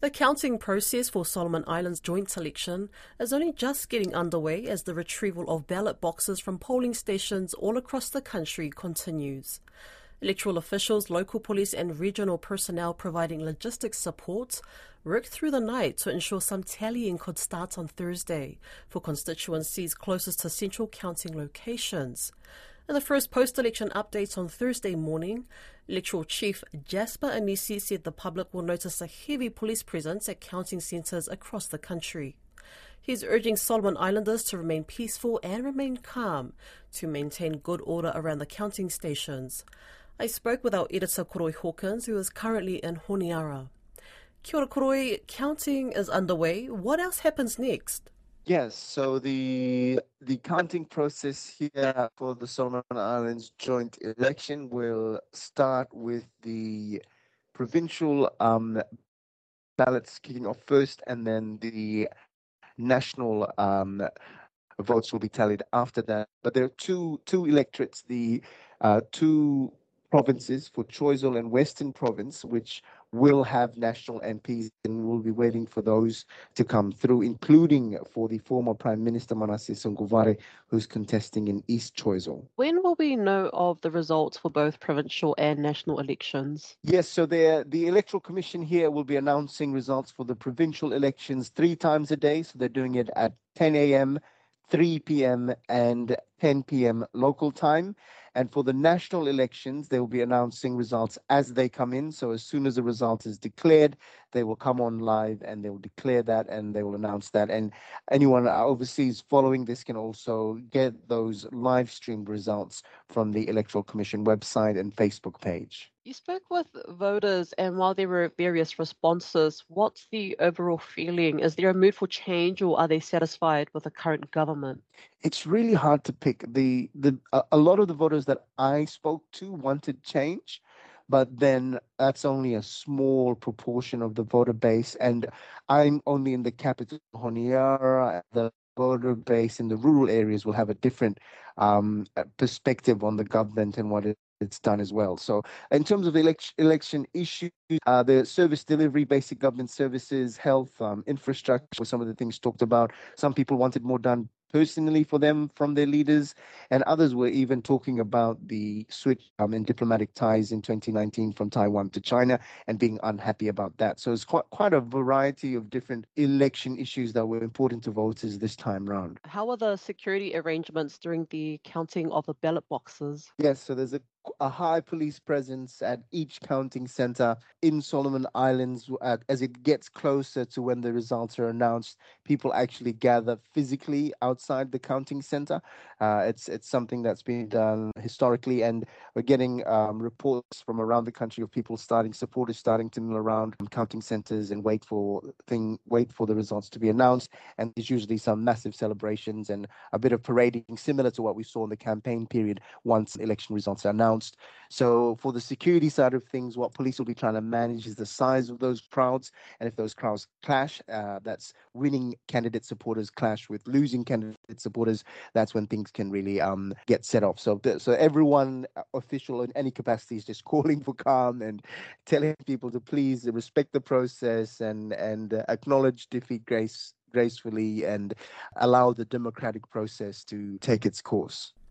The counting process for Solomon Islands joint election is only just getting underway as the retrieval of ballot boxes from polling stations all across the country continues. Electoral officials, local police and regional personnel providing logistics support worked through the night to ensure some tallying could start on Thursday for constituencies closest to central counting locations. In the first post-election updates on Thursday morning, Electoral Chief Jasper Anisi said the public will notice a heavy police presence at counting centres across the country. He's urging Solomon Islanders to remain peaceful and remain calm to maintain good order around the counting stations. I spoke with our editor Koroi Hawkins, who is currently in Honiara. Kia ora Koroi, counting is underway. What else happens next? Yes, so the counting process here for the Solomon Islands joint election will start with the provincial ballots kicking off first, and then the national votes will be tallied after that. But there are two electorates, the two provinces for Choiseul and Western Province, which will have national MPs, and we'll be waiting for those to come through, including for the former Prime Minister Manasseh Soguvare, who's contesting in East Choiseul. When will we know of the results for both provincial and national elections? Yes, so the Electoral Commission here will be announcing results for the provincial elections 3 times a day. So they're doing it at 10 a.m., 3 p.m. and 10 p.m. local time. And for the national elections, they will be announcing results as they come in. So as soon as the result is declared, they will come on live and they will declare that and they will announce that. And anyone overseas following this can also get those live streamed results from the Electoral Commission website and Facebook page. You spoke with voters, and while there were various responses, what's the overall feeling? Is there a mood for change, or are they satisfied with the current government? It's really hard to pick. A lot of the voters that I spoke to wanted change, but then that's only a small proportion of the voter base, and I'm only in the capital, Honiara. The voter base in the rural areas will have a different perspective on the government and what it's done as well. So in terms of election issues, the service delivery, basic government services, health, infrastructure were some of the things talked about. Some people wanted more done personally for them from their leaders, and others were even talking about the switch in diplomatic ties in 2019 from Taiwan to China and being unhappy about that. So it's quite a variety of different election issues that were important to voters this time round. How are the security arrangements during the counting of the ballot boxes? Yes, so there's a high police presence at each counting center in Solomon Islands. As it gets closer to when the results are announced, people actually gather physically outside the counting center. It's something that's been done historically, and we're getting reports from around the country of supporters starting to mill around counting centers and wait for the results to be announced. And there's usually some massive celebrations and a bit of parading, similar to what we saw in the campaign period once election results are announced. So for the security side of things, what police will be trying to manage is the size of those crowds. And if those crowds clash, that's winning candidate supporters clash with losing candidate supporters, that's when things can really get set off. So everyone official in any capacity is just calling for calm and telling people to please respect the process and acknowledge defeat gracefully and allow the democratic process to take its course.